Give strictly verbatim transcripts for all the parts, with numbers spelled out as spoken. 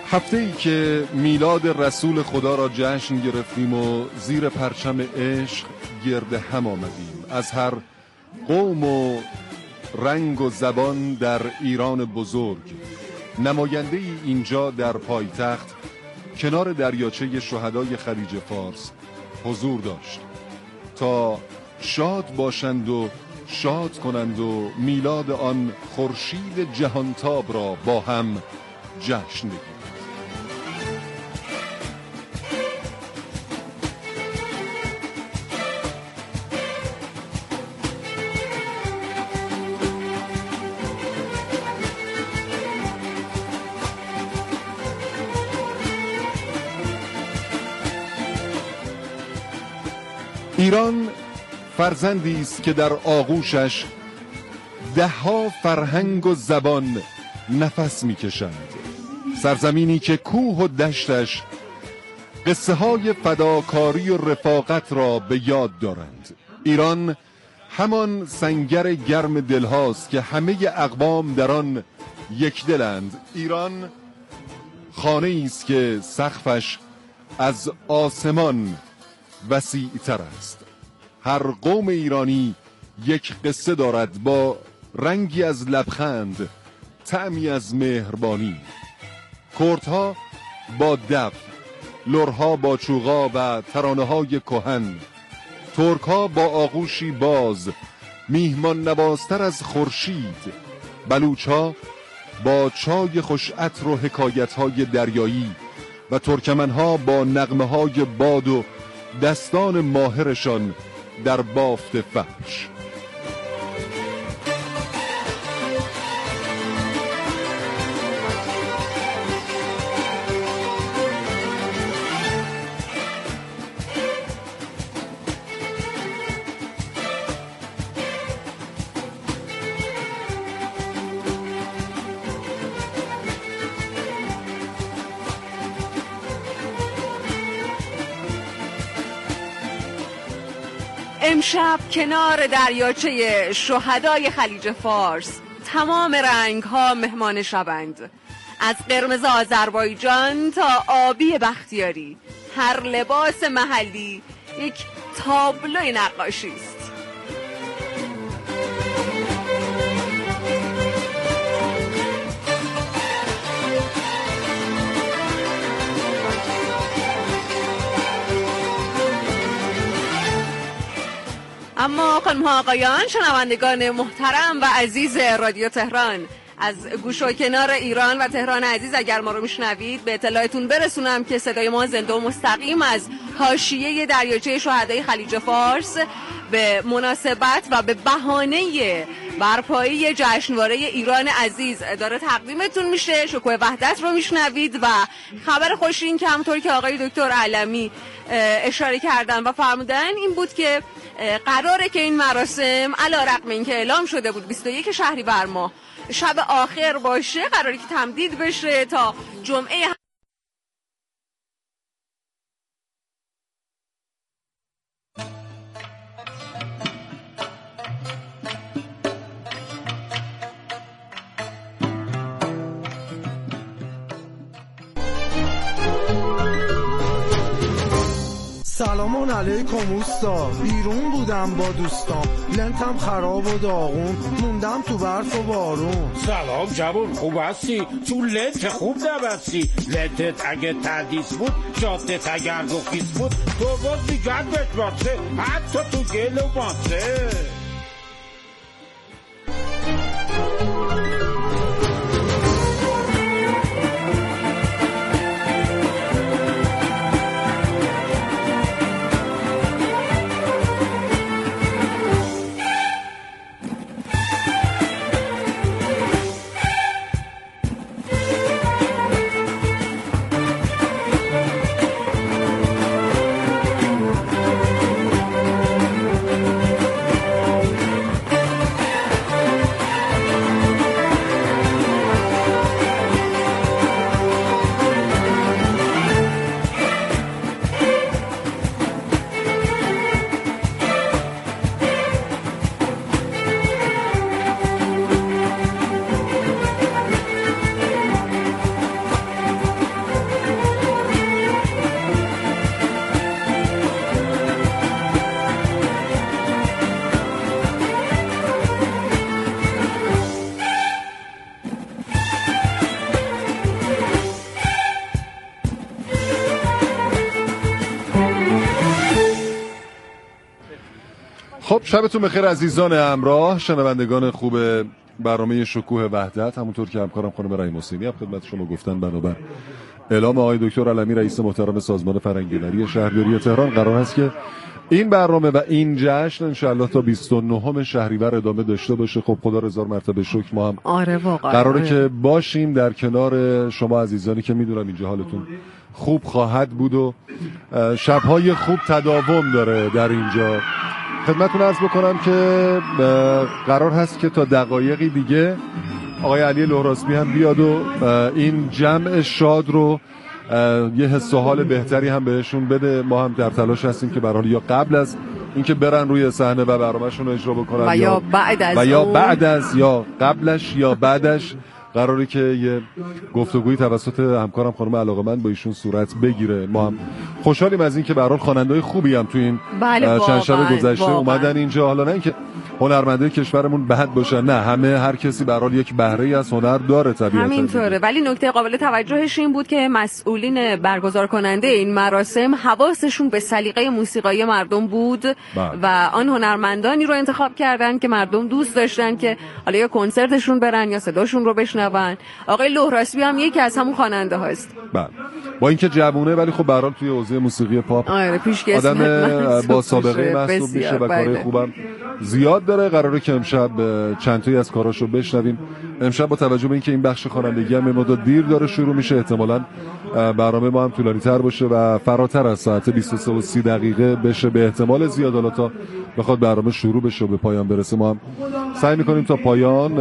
هفته ای که میلاد رسول خدا را جشن گرفتیم و زیر پرچم عشق گرد هم آمدیم. از هر قوم و رنگ و زبان در ایران بزرگ، نماینده ای اینجا در پایتخت کنار دریاچه شهدای خلیج فارس حضور داشت تا شاد باشند و شاد کنند و میلاد آن خورشید جهانتاب را با هم جشن بگیرند. ایران فرزندی است که در آغوشش ده ها فرهنگ و زبان نفس میکشند. سرزمینی که کوه و دشتش قصه های فداکاری و رفاقت را به یاد دارند. ایران همان سنگر گرم دلهاست که همه اقوام در آن یک دلند. ایران خانه است که سقفش از آسمان وسیع تر است. هر قوم ایرانی یک قصه دارد با رنگی از لبخند، طعمی از مهربانی. کردها با دف، لرها با چوغا و ترانه‌های کهن، ترکها با آغوشی باز میهمان نوازتر از خورشید، بلوچها با چای خوش عطر و حکایت‌های دریایی و ترکمنها با نغمه‌های باد و دستان ماهرشان در بافت فحش. امشب کنار دریاچه شهدای خلیج فارس تمام رنگ ها مهمان شبند. از قرمز آذربایجان تا آبی بختیاری، هر لباس محلی یک تابلوی نقاشی است. اما خانم ها آقایان، شنوندگان محترم و عزیز رادیو تهران، از گوش و کنار ایران و تهران عزیز اگر ما رو میشنوید به اطلاعتون برسونم که صدای ما زنده و مستقیم از حاشیه دریاچه شهدای خلیج فارس به مناسبت و به بهانه برپایی جشنواره ایران عزیز داره تقدیمتون میشه. شکوه وحدت رو میشنوید و خبر خوش این که همونطور که آقای دکتر علمی اشاره کردن و فرمودن این بود که قراره که این مراسم علی رغم اینکه اعلام شده بود بیست و یک شهریور ماه شب آخر باشه، قراره که تمدید بشه تا جمعه سلام علیکم اوستا. بیرون بودم با دوستام، لنتم خراب و داغون، موندم تو برف و بارون. سلام جوون، خوب هستی؟ تو لنت خوب نبستی. لنتت اگه تردیس بود، جادت اگر گفیس بود، تو باز دیگر بشماسه، حتی تو گل و ماسه. خب شبتون بخیر عزیزان همراه، شنوندگان خوب برنامه شکوه وحدت. همونطور که همکارم خانم رحیم حسینی هم خدمت شما گفتن، بنابر اعلام آقای دکتر علمی رئیس محترم سازمان فرهنگ‌هنری شهرداری تهران، قرار است که این برنامه و این جشن انشالله تا بیست و نهم شهریور ادامه داشته باشه. خب خدا هزار مرتبه شکر، ما هم آره واقعا قراره آره. که باشیم در کنار شما عزیزانی که میدونم اینجا حالتون خوب خواهد بود و شب‌های خوب تداوم داره در اینجا. خدمتتون عرض بکنم که قرار هست که تا دقایقی دیگه آقای علی لهراسبی هم بیاد و این جمع شاد رو یه حس و حال بهتری هم بهشون بده. ما هم در تلاش هستیم که به هر حال یا قبل از اینکه برن روی صحنه و برنامه‌شون رو اجرا بکنن و یا بعد از و یا اون. بعد از یا قبلش یا بعدش قراره که یه گفتگویی توسط همکارم خانم علاقه‌مند با ایشون صورت بگیره. ما هم خوشحالیم از این که به هر حال خواننده‌های خوبی هم تو این بله چند شب گذشته واقعا. اومدن اینجا. حالا نه اینکه هنرمندای کشورمون بد باشن، نه، همه هر کسی به هر حال یک بهره‌ای از هنر داره طبیعتاً. همینطوره، ولی نکته قابل توجهش این بود که مسئولین برگزار کننده این مراسم حواسشون به سلیقه موسیقایی مردم بود بله. و آن هنرمندانی رو انتخاب کردن که مردم دوست داشتن که حالا یا کنسرتشون برن یا صداشون رو بشنون. آقای لهراسبی هم یکی از همون خواننده هاست. بله، با اینکه جوونه ولی خب به هر حال توی حوزه موسیقی پاپ آره پیشکسوت آدم با سابقه محسوب میشه و کارهای خوبم زیاد داره. قراره که امشب چند تایی از کاراشو بشنویم. امشب با توجه به اینکه این بخش خوانندگی هم مدت دیر داره شروع میشه، احتمالاً برنامه ما هم طولانی تر باشه و فراتر از ساعت بیست و سه و سی دقیقه بشه به احتمال زیاد. حالا تا بخواد برنامه شروع بشه و به پایان برسه ما هم سعی میکنیم تا پایان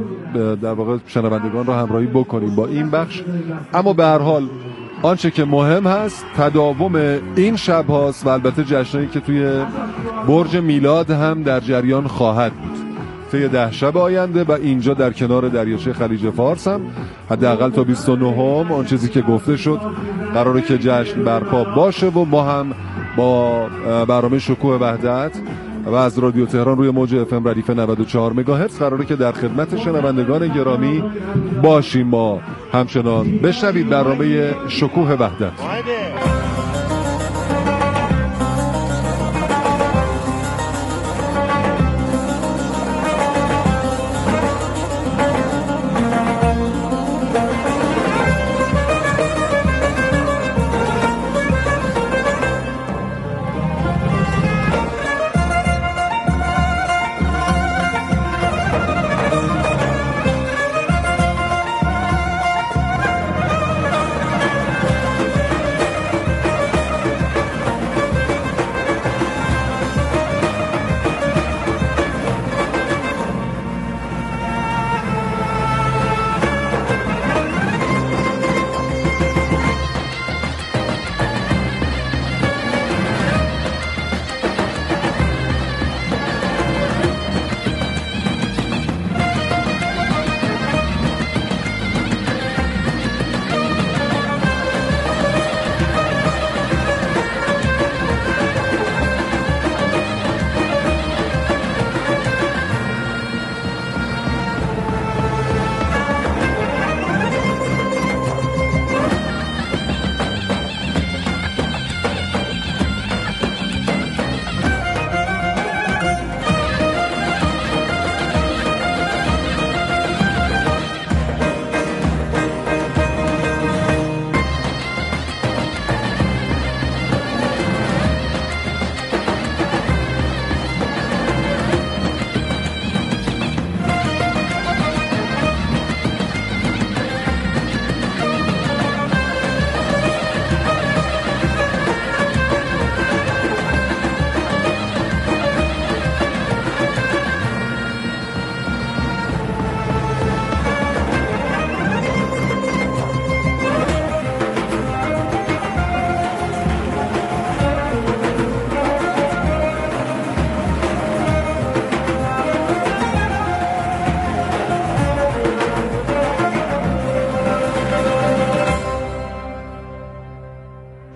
در واقع شنوندگان رو همراهی بکنیم با این بخش. اما به هر حال آنچه که مهم هست تداوم این شب هاست و البته جشنایی که توی برج میلاد هم در جریان خواهد بود طی ده شب آینده و اینجا در کنار دریاچه خلیج فارس هم حداقل تا بیست و نهم آن چیزی که گفته شد قراره که جشن برپا باشه و ما هم با برنامه شکوه وحدت و از رادیو تهران روی موج اف ام ردیف نود و چهار مگاهرتز قراره که در خدمت شنوندگان گرامی باشیم. ما همچنان بشنوید برنامه شکوه وحدت.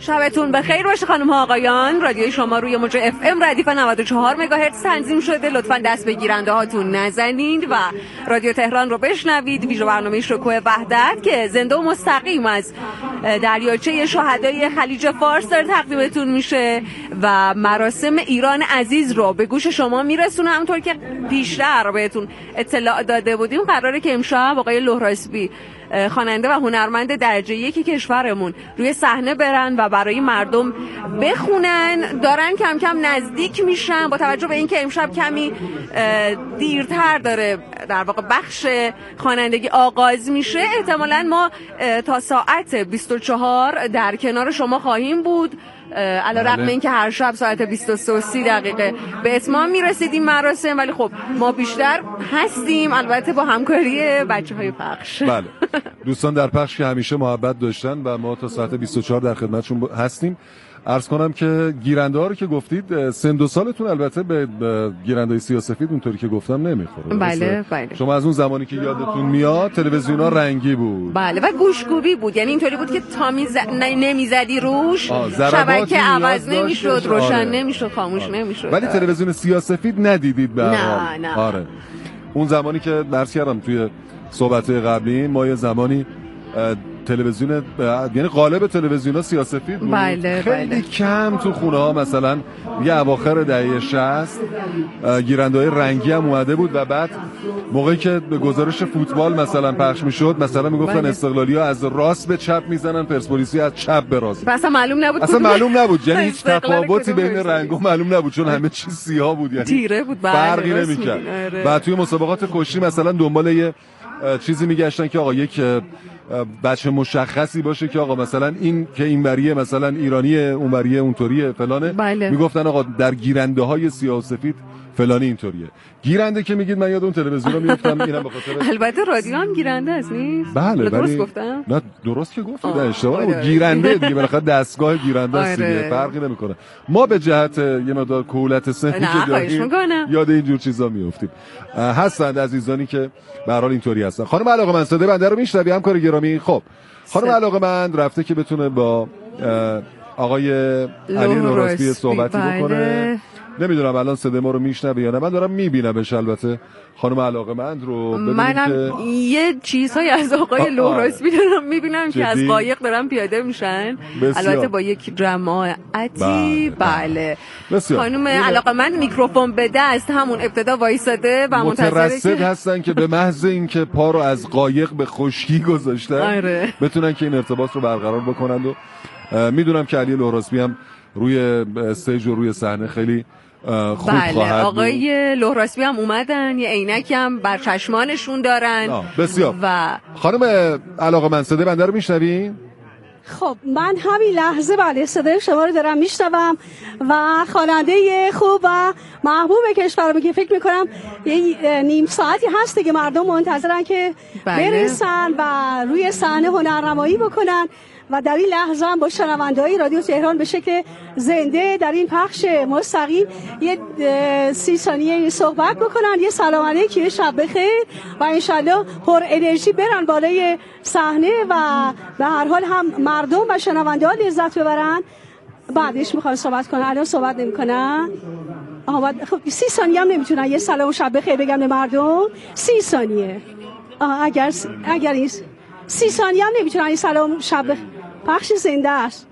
شبتون بخیر باشه خانم ها آقایان. رادیوی شما روی موج اف ام ردیف نود و چهار مگاهرتز تنظیم شده. لطفاً دست به گیرنده هاتون نزنید و رادیو تهران رو بشنوید. ویژه برنامه شکوه وحدت که زنده و مستقیم از دریاچه شهدای خلیج فارس داره تقدیمتون میشه و مراسم ایران عزیز رو به گوش شما میرسونه. همونطور که پیشتر بهتون اطلاع داده بودیم قراره که امشب آقای لهراسبی خواننده و هنرمند درجه یکی کشورمون روی صحنه برن و برای مردم بخونن. دارن کم کم نزدیک میشن با توجه به اینکه امشب کمی دیرتر داره در واقع بخش خوانندگی آغاز میشه. احتمالاً ما تا ساعت بیست و چهار در کنار شما خواهیم بود، علی رغم اینکه هر شب ساعت بیست و سه و سی دقیقه به اتمام میرسید این مراسم، ولی خب ما بیشتر هستیم البته با همکاری بچه‌های پخش. بله دوستان در پخش که همیشه محبت داشتن و ما تا ساعت بیست و چهار در خدمتشون هستیم. عرض کنم که گیرنده ها رو که گفتید سن و سالتون البته به گیرنده‌های سیاه‌سفید اونطوری که گفتم نمیخوره. بله بله. شما از اون زمانی که یادتون میاد تلویزیون‌ها رنگی بود. بله و گوشگوبی بود، یعنی اینطوری بود که تا میز... نمیزدی روش شبکه عوض نمیشد، روشن آره. نمیشد، خاموش آره. نمیشد. ولی تلویزیون سیاه‌سفید ندیدید به هر حال. نه نه. آره. اون زمانی که درس کردم توی صحبت‌های قبلی ما یه زمانی تلویزیون یعنی قالب تلویزیون‌ها سیاه‌سفید بود. بله خیلی بله. کم تو خونه‌ها مثلا یه اواخر دهه شصت گیرنده‌های رنگی هم اومده بود و بعد موقعی که به گزارش فوتبال مثلا پخش میشد مثلا میگفتن بله. استقلالی‌ها از راست به چپ میزنن، پرسپولیسی از چپ به راست. اصلا معلوم نبود اصلا معلوم نبود یعنی هیچ تفاوتی بین رنگ‌ها معلوم نبود چون همه چیز سیاه بود، یعنی تیره بود. فرقی نمی‌کرد. بعد توی مسابقات کشتی مثلا دنبال یه چیزی میگشتن که آقا یک بچه مشخصی باشه که آقا مثلا این که این وریه مثلا ایرانیه اون وریه اونطوریه فلانه. بله. میگفتن آقا در گیرنده های سیاه و سفید فلانی اینطوریه. گیرنده که میگید من یاد اون تلویزیون میافتم اینم به خاطر البته رادیو هم گیرنده است نیست؟ بله درست ولی... گفتم؟ نه درست که گفتید اشتباه بود. گیرنده دیگه بالاخره دستگاه گیرنده است دیگه فرقی نمیکنه. ما به جهت یه مقدار کولت سنی که داریم یاد اینجور چیزا میافتیم. هستند عزیزانی که به هر حال اینطوری هستن. خانم علاقه‌مند صدای بنده رو میشنوی همکار گرامی؟ خب خانم علاقه‌مند رفته که بتونه با آقای علی لهراسبی صحبتی بله. بکنه. نمیدونم الان صدای ما رو میشنوه یا نه. من دارم میبینمش البته خانم علاقه‌مند رو. منم که... یه چیزهای از آقای لهراسبی دارم میبینم که از قایق دارن پیاده میشن بسیار. البته با یک جماعتی. بله, بله. خانم علاقه‌مند میکروفون به دست همون ابتدا وایساده و مترصد که... هستن که به محض اینکه پا رو از قایق به خشکی گذاشتن آره. بتونن که این ارتباط رو برقرار بکنند. و میدونم که علی لهراسبی هم روی استیج و روی صحنه خیلی خوب بله. خواهد آقای لهراسبی هم اومدن، یه عینک هم بر چشمانشون دارن. بسیار. و خانم علاقه‌مند صدای بنده رو میشنوین؟ خب من همین لحظه بله صدای شما رو دارم میشنوم و خواننده خوب و محبوب کشورم که فکر میکنم یه نیم ساعتی هست که مردم منتظرن که بله. برسن و روی صحنه هنرنمایی بکنن و در این لحظه هم با شنونده‌های رادیو تهران به شکل زنده در این پخش مستقیم یه سی ثانیه صحبت بکنن، یه سلام علیکی، شب بخیر و انشالله پر انرژی برن بالای صحنه و به هر حال هم مردم و شنونده ها لذت ببرن. بعدش میخوام صحبت کنن، الان صحبت نمی‌کنن. آها خب سی ثانیه هم نمیتونن یه سلام شب بخیر بگم به مردم؟ سی ثانیه. آها اگر اگر این سی ثانیه هم نمیتونن این سلام شب بخیر. پخش زنده است.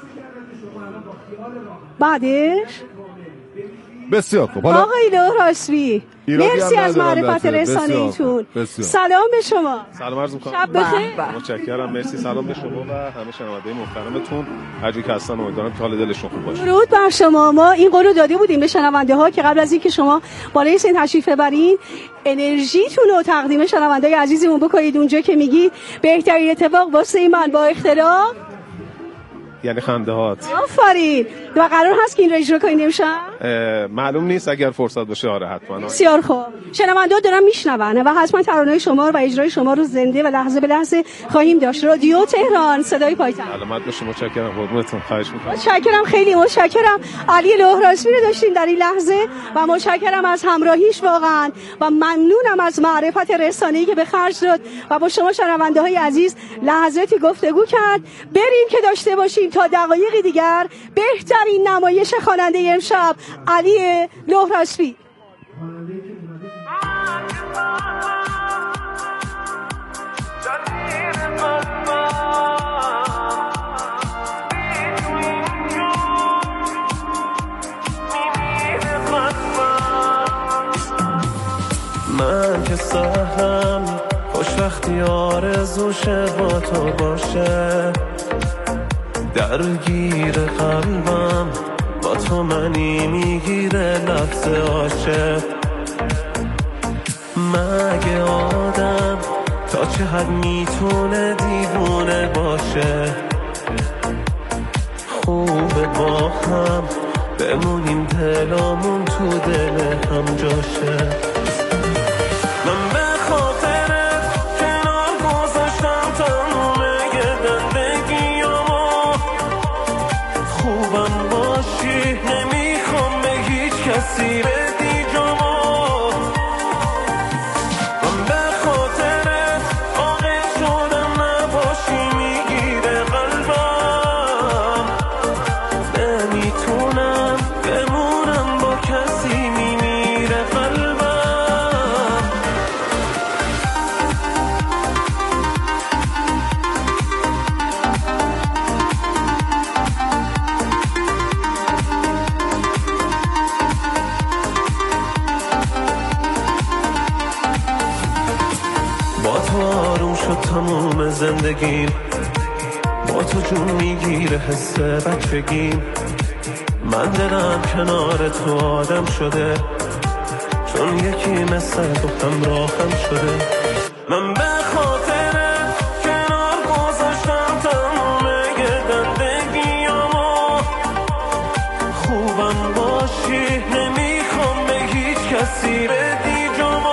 بعدش بسیار خوب. حالا آقای لهراسبی مرسی از معرفت رسانه ایتون. سلام به شما. سلام عرض می‌کنم. شب بخیر. متشکرم. مرسی. سلام به شما و همه شنونده محترمتون. هر جایی که هستن امیدوارم که حال دلشون خوب باشه. درود بر شما. ما این قول رو داده بودیم به شنونده ها که قبل از اینکه شما بالای سن تشریف ببرین انرژیتون رو تقدیم شنونده عزیزمون بکنید اونجا که میگی بهترین اتفاق واسه من با اختلاف یعنی خنده هات. آفرین. و قرار هست که این رو اجرا کنید امشب؟ معلوم نیست، اگر فرصت باشه آره حتما. بسیار خوب. شنونده‌ها دارن میشنون و حتما ترانه شما رو و اجرای شما رو زنده و لحظه به لحظه خواهیم داشت. رادیو تهران صدای پایتخت. سلامت باشید. متشکرم. قربونتون. خواهش می‌کنم. متشکرم، خیلی متشکرم. علی لهراسبی رو داشتیم در این لحظه و متشکرم از همراهیش واقعا و ممنونم از معرفت رسانه‌ای که به خرج داد و با شما شنونده‌های عزیز لحظاتی گفتگو کرد. بریم که داشته باشیم میشنویم تا دقایقی دیگر بهترین نمایش خواننده امشب علی لهراسبی. من که سهرم خوش وقتی آرزوشه با تو باشه، درگیر قلبم با تو منی میگیره لفظ عاشق. مگه آدم تا چه حد میتونه دیوونه باشه؟ خوبه با هم بمونیم دلامون تو دل هم جاشه. من به خاطرت کنار گذاشتم تموم زندگیامو، خوبم باشی نمیخوام به هیچ کسی بدی جامو. من به خاطرت عاقل شدم نباشی میگیره قلبم، نمیتونم بمونم با کسی میمیره قلبم. تموم زندگیم با تو جون میگیره حس بچگیم. من دلم کنار تو آدم شده، چون یکی مثل تو همراهم شده. من به خاطرت کنار گذاشتم تموم زندگیامو، خوبم باشی نمیخوام به هیچ کسی بدی جامو.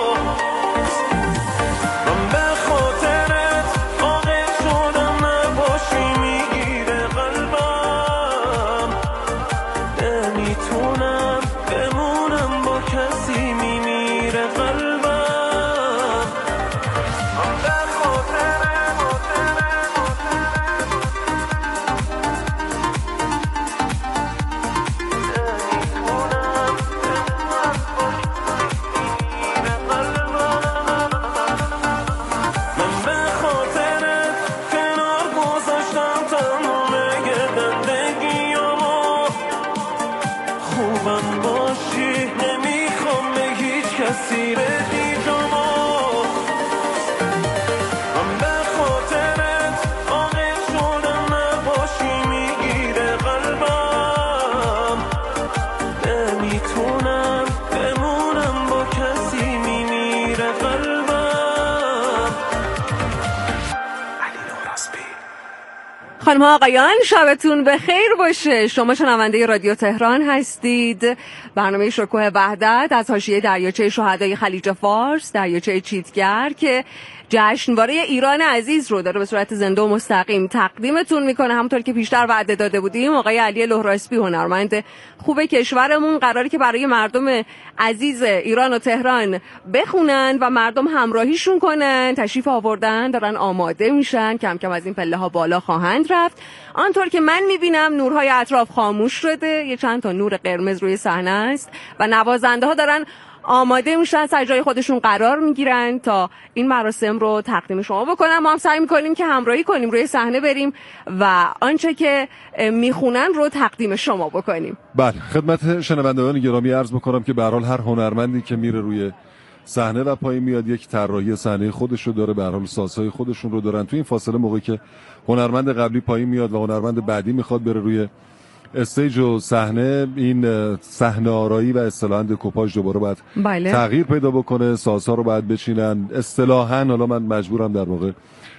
خانم ها آقایان شبتون بخیر باشه. شما شنونده رادیو تهران هستید. برنامه شکوه وحدت از حاشیه دریاچه شهدای خلیج فارس، دریاچه چیتگر که جشنواره ایران عزیز رو داره به صورت زنده و مستقیم تقدیمتون میکنه. همونطور که پیشتر وعده داده بودیم آقای علی لهراسبی هنرمند خوب کشورمون قراره که برای مردم عزیز ایران و تهران بخونن و مردم همراهیشون کنن. تشریف آوردن، دارن آماده میشن، کم کم از این پله ها بالا خواهند رفت. آنطور که من میبینم نورهای اطراف خاموش شده، یه چند تا نور قرمز روی صحنه است و نوازنده ها دارن آماده میشن، سر جای خودشون قرار میگیرن تا این مراسم رو تقدیم شما بکنن. ما هم سعی میکنیم که همراهی کنیم، روی صحنه بریم و آنچه که میخونن رو تقدیم شما بکنیم. بله، خدمت شنوندگان گرامی عرض میکنم که به هر حال هر هنرمندی که میره روی صحنه و پایین میاد یک طراحی صحنه خودش رو داره، به هر حال سازهای خودشون رو دارن. تو این فاصله موقعی که هنرمند قبلی پایین میاد و هنرمند بعدی میخواد بره روی استیج و صحنه، این صحنه آرایی و اصطلاحاً دکوپاژ دوباره باید بله. تغییر پیدا بکنه، سازها رو باید بچینن. اصطلاحاً حالا من مجبورم در واقع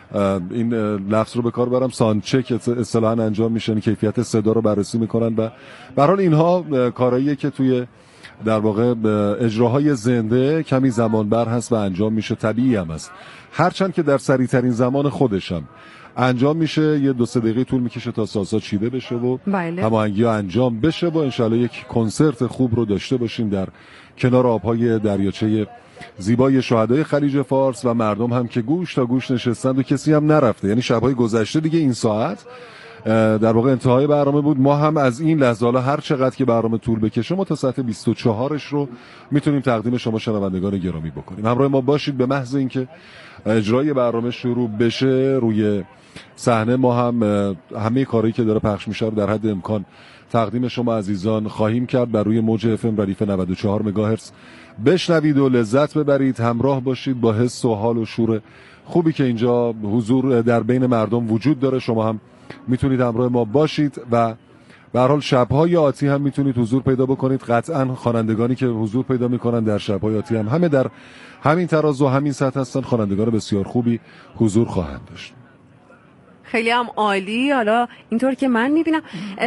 این لفظ رو به کار برم، ساوند چک اصطلاحاً انجام میشه، کیفیت صدا رو بررسی میکنن و به هر حال اینها کارهاییه که توی در واقع اجراهای زنده کمی زمان بر هست و انجام میشه، طبیعی هم هست، هرچند که در سریع ترین زمان خودشم انجام میشه. یه دو سه دقیقه طول میکشه تا سازها چیده بشه و بله. هماهنگی ها انجام بشه و انشالله یک کنسرت خوب رو داشته باشیم در کنار آبهای دریاچه زیبای شهدای خلیج فارس و مردم هم که گوش تا گوش نشستند و کسی هم نرفته. یعنی شبهای گذشته دیگه این ساعت در واقع انتهای برنامه بود. ما هم از این لحظه حالا هر چقدر که برنامه طول بکشه ما تا ساعت بیست و چهارش رو میتونیم تقدیم شما شنوندگان گرامی بکنیم. همراه ما باشید. به محض اینکه اجرای برنامه شروع بشه روی صحنه ما هم همه کاری که داره پخش میشه رو در حد امکان تقدیم شما عزیزان خواهیم کرد. بر روی موج اف ام ردیف نود و چهار مگاهرتز بشنوید و لذت ببرید. همراه باشید با حس و حال و شور خوبی که اینجا حضور در بین مردم وجود داره. شما هم میتونید همراه ما باشید و به هر حال شب‌های آتی هم میتونید حضور پیدا بکنید. قطعاً خوانندگانی که حضور پیدا میکنن در شب‌های آتی هم همه در همین تراز و همین سطح هستن. خوانندگان بسیار خوبی حضور خواهند داشت. خیلی هم عالی. حالا اینطور که من میبینم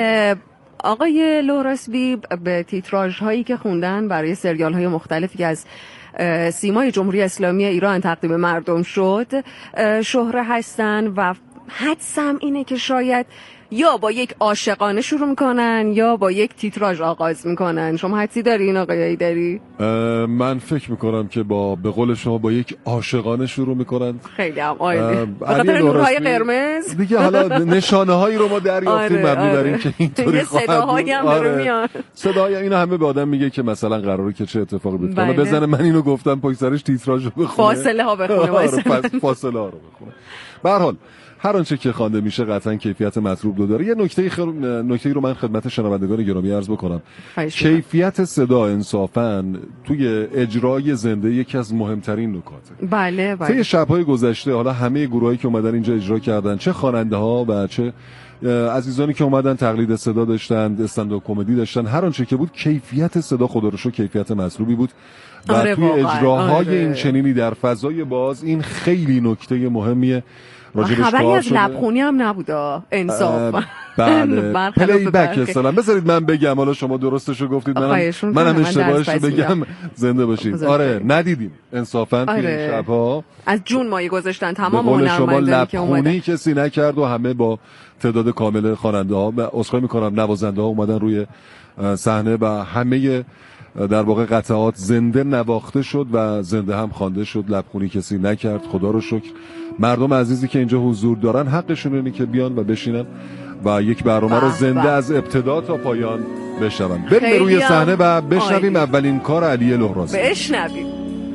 آقای لوراسبی به تیتراژ هایی که خوندن برای سریال های مختلفی که از سیمای جمهوری اسلامی ایران تقدیم مردم شد شهره هستن و حدسم اینه که شاید یا با یک عاشقانه شروع میکنن یا با یک تیتراژ آغاز میکنن. شما حدسی دارین آقای ایدری؟ من فکر میکنم که با به قول شما با یک عاشقانه شروع میکنن. خیلی هم عالی. بخاطر نورهای قرمز دیگه حالا نشانه هایی رو ما دریافتیم مبنی بر این که اینطوری خواهد بود. صداهایی هم داره میاد. صداهای اینا همه به آدم میگه که مثلا قراره که چه اتفاقی بیفته. حالا بزنه من اینو گفتم پشت سرش تیتراژ رو بخونه. فاصله ها بخونه. فاصله ها رو بخونه. به هر حال هر آنچه که خوانده میشه قطعا کیفیت مطلوب رو داره. یه نکته خ... نکته رو من خدمت شنوندگان گرامی عرض بکنم. کیفیت صدا انصافاً توی اجرای زنده یکی از مهمترین نکاته. بله بله. طی شب‌های گذشته حالا همه گروهایی که اومدن اینجا اجرا کردن، چه خواننده‌ها و چه عزیزانی که اومدن تقلید صدا داشتن، استندآپ کمدی داشتن، هر آنچه که بود کیفیت صدا خدا رو شکر کیفیت مطلوبی بود. و آره توی اجراهای آره. این چنینی در فضای باز این خیلی نکته مهمیه. خبری از لبخونی هم نبوده انصاف. بله پلی بک اصلا بذارید من بگم. حالا شما درستشو گفتید منم منم اشتباهش رو بگم. زنده باشید. آره ندیدیم انصافا توی این شب‌ها از جون مایه گذاشتن تمام هنرمندانی که اومدن. کسی نکرد و همه با تعداد کامل خواننده‌ها و عذرخواهی می‌کنم نوازنده‌ها اومدن روی صحنه و همه در واقع قطعات زنده نواخته شد و زنده هم خوانده شد. لبخونی کسی نکرد خدا رو شکر. مردم عزیزی که اینجا حضور دارن حقشون اینه که بیان و بشینن و یک برنامه رو زنده از ابتدا تا پایان بشنون. بریم روی صحنه و بشنویم اولین کار علی لهرازی. بشنویم.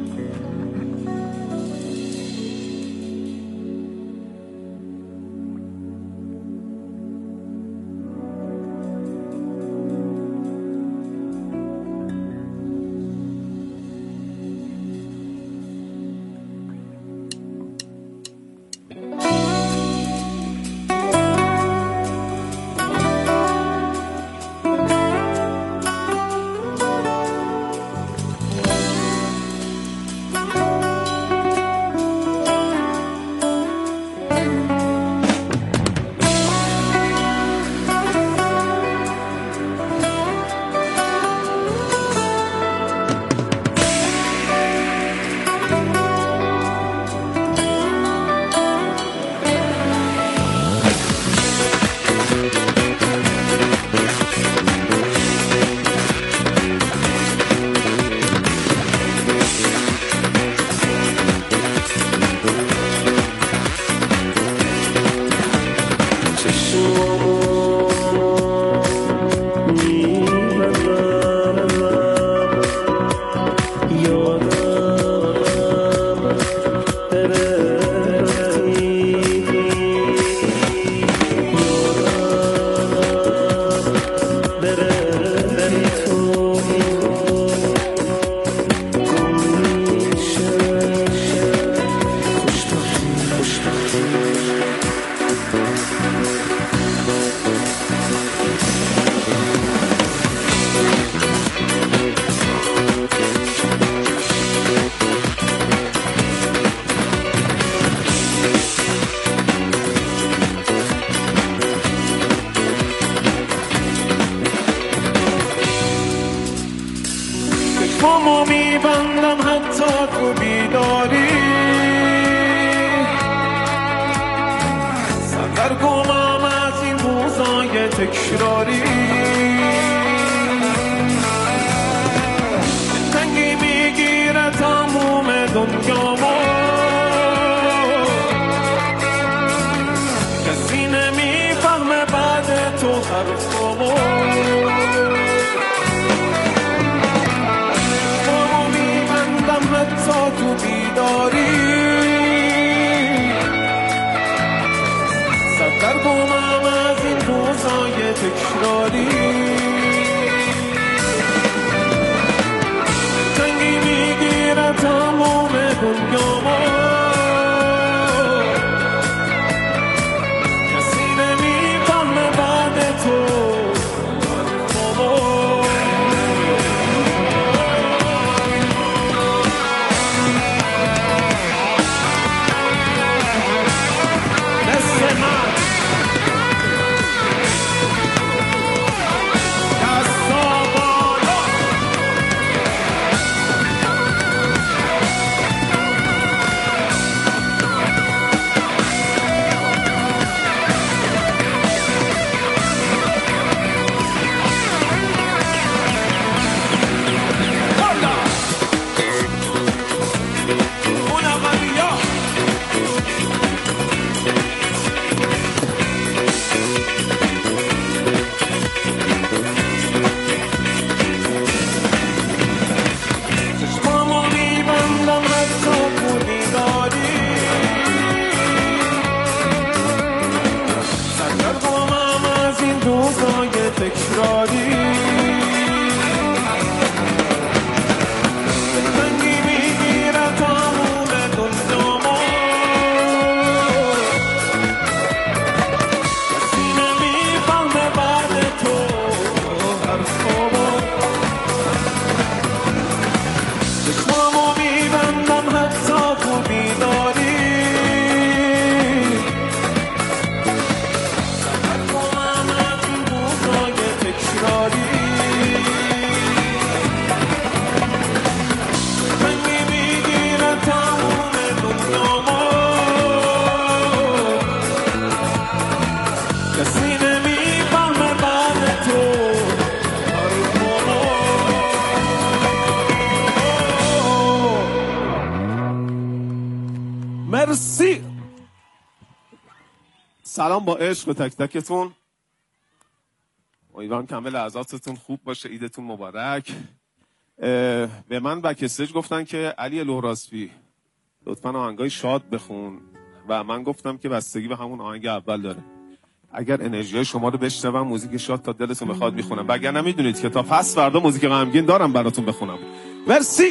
چشمامو میبندم حتی تو بیداری، سردرگمم از این روزای تکراری، تنگی میگیره تموم دنیامو، کسی نمیفهمه تو حرفامو تو میبندم حتی تو بیداری صد در گمم از این روزای تکراری جنگی میگیره تمام دنیامو تکراری رنگی میگیره تموم دنیامو کسی نمیفهمه بعد تو حرفامو چشمامو میبندم حتی تو بیداری مرسی. سلام با عشق به تک تکتون. امیدوارم کامل لحظاتتون خوب باشه. عیدتون مبارک. به من بک استیج گفتن که علی لهراسبی لطفاً آهنگای شاد بخون و من گفتم که بستگی به همون آهنگ اول داره. اگر انرژی شما رو بشنوم موزیک شاد تا دلتون بخواد میخونم، وگرنه میدونید که تا پس فردا موزیک غمگین دارم براتون بخونم. مرسی.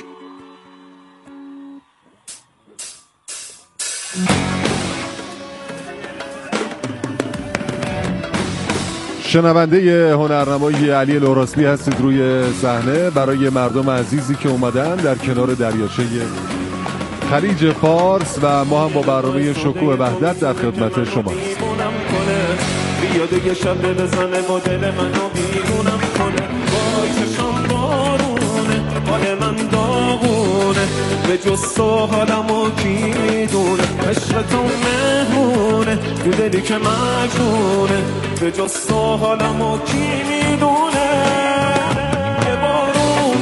شنونده هنرنمایی علی لهراسبی هستید روی صحنه برای مردم عزیزی که اومدن در کنار دریاچه خلیج فارس و ما هم با برنامه شکوه وحدت در خدمت شما هستیم. بیاد یه شب بزنه با دل منو بیرونم کنه، وای چشم بارونه حال من داغونه، به جز تو حالمو کی میدونه، عشق تو مهمونه تو دلی که مجنونه، به جز تو حالمو کی میدونه. یه بارون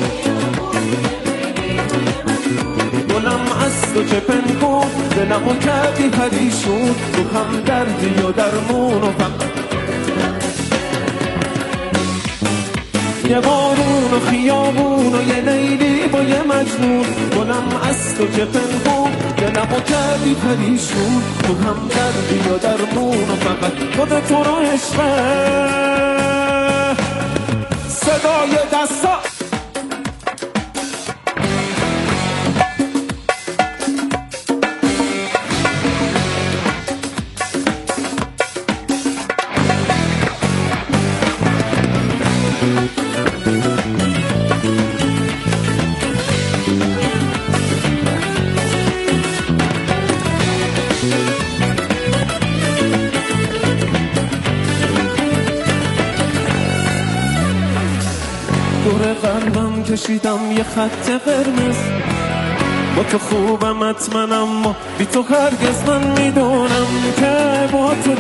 گلم از تو چه پنهون، دلمو کردی پریشون، تو هم دردی و درمون و فقط یه بارون و خیابون و یه لیلی با یه مجنون، گلم از تو چه پنهون، دلمو کردی پریشون، تو هم دردی و درمون و فقط خود تو رو عشقه. صدای دستا دور قلبم کشیدم یه خط قرمز، با تو خوبم حتما اما بی تو هرگز من میدونم که با تو